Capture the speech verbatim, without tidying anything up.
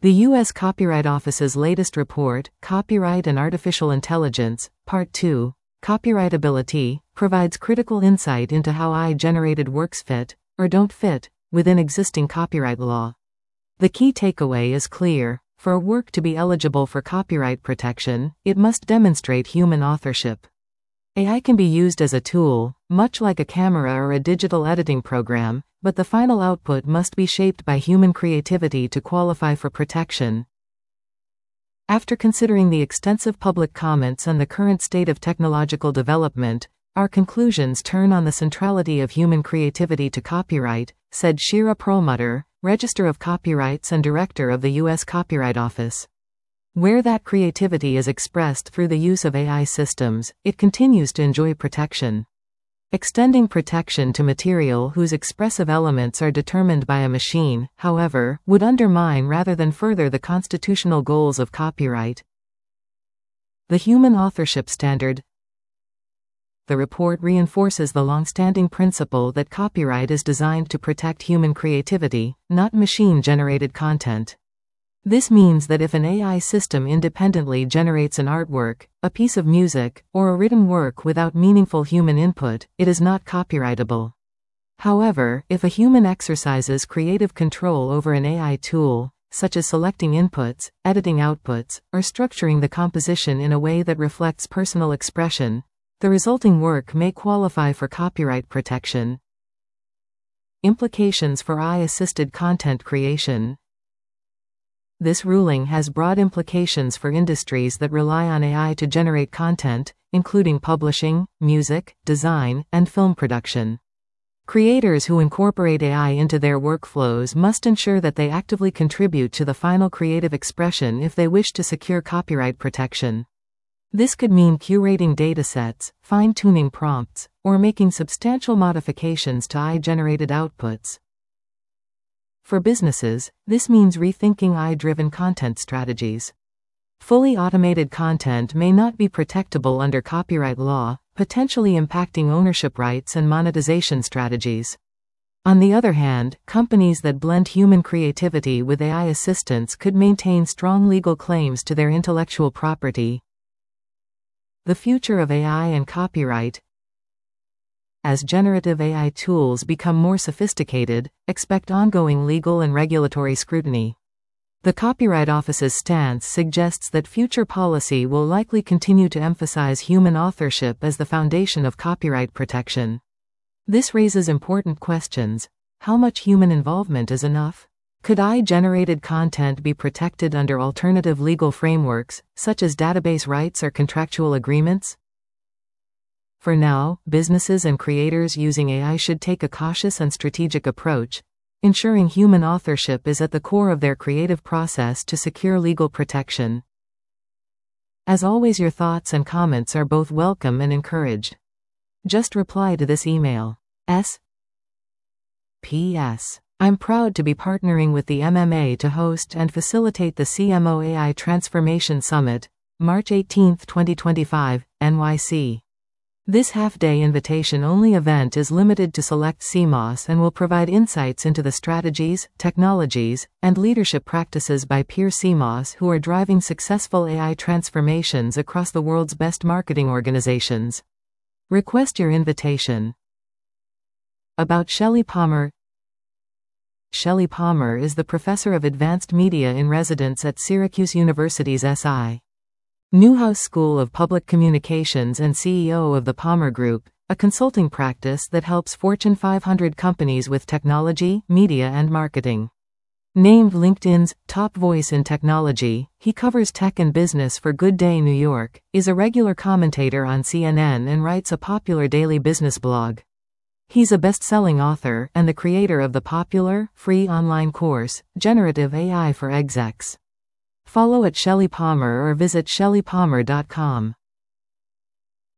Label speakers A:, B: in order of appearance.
A: The U S Copyright Office's latest report, Copyright and Artificial Intelligence, Part two, Copyrightability, provides critical insight into how A I-generated works fit, or don't fit, within existing copyright law. The key takeaway is clear: for a work to be eligible for copyright protection, it must demonstrate human authorship. A I can be used as a tool, much like a camera or a digital editing program, but the final output must be shaped by human creativity to qualify for protection. After considering the extensive public comments and the current state of technological development, our conclusions turn on the centrality of human creativity to copyright, said Shira Perlmutter, Register of Copyrights and Director of the U S Copyright Office. Where that creativity is expressed through the use of A I systems, it continues to enjoy protection. Extending protection to material whose expressive elements are determined by a machine, however, would undermine rather than further the constitutional goals of copyright. The human authorship standard. The report reinforces the long-standing principle that copyright is designed to protect human creativity, not machine-generated content. This means that if an A I system independently generates an artwork, a piece of music, or a written work without meaningful human input, it is not copyrightable. However, if a human exercises creative control over an A I tool, such as selecting inputs, editing outputs, or structuring the composition in a way that reflects personal expression, the resulting work may qualify for copyright protection. Implications for A I-assisted content creation. This ruling has broad implications for industries that rely on A I to generate content, including publishing, music, design, and film production. Creators who incorporate A I into their workflows must ensure that they actively contribute to the final creative expression if they wish to secure copyright protection. This could mean curating datasets, fine-tuning prompts, or making substantial modifications to A I-generated outputs. For businesses, this means rethinking A I-driven content strategies. Fully automated content may not be protectable under copyright law, potentially impacting ownership rights and monetization strategies. On the other hand, companies that blend human creativity with A I assistance could maintain strong legal claims to their intellectual property. The future of A I and copyright. As generative A I tools become more sophisticated, expect ongoing legal and regulatory scrutiny. The Copyright Office's stance suggests that future policy will likely continue to emphasize human authorship as the foundation of copyright protection. This raises important questions. How much human involvement is enough? Could A I-generated content be protected under alternative legal frameworks, such as database rights or contractual agreements? For now, businesses and creators using A I should take a cautious and strategic approach, ensuring human authorship is at the core of their creative process to secure legal protection. As always, your thoughts and comments are both welcome and encouraged. Just reply to this email. S. P S. I'm proud to be partnering with the M M A to host and facilitate the C M O A I Transformation Summit, March eighteenth twenty twenty-five, N Y C. This half-day invitation-only event is limited to select C M O S and will provide insights into the strategies, technologies, and leadership practices by peer C M O S who are driving successful A I transformations across the world's best marketing organizations. Request your invitation. About Shelley Palmer. Shelley Palmer is the Professor of Advanced Media in Residence at Syracuse University's S I Newhouse School of Public Communications and C E O of the Palmer Group, a consulting practice that helps Fortune five hundred companies with technology, media and marketing. Named LinkedIn's top voice in technology, he covers tech and business for Good Day New York, is a regular commentator on C N N and writes a popular daily business blog. He's a best-selling author and the creator of the popular, free online course, Generative A I for Execs. Follow at Shelley Palmer or visit shelley palmer dot com.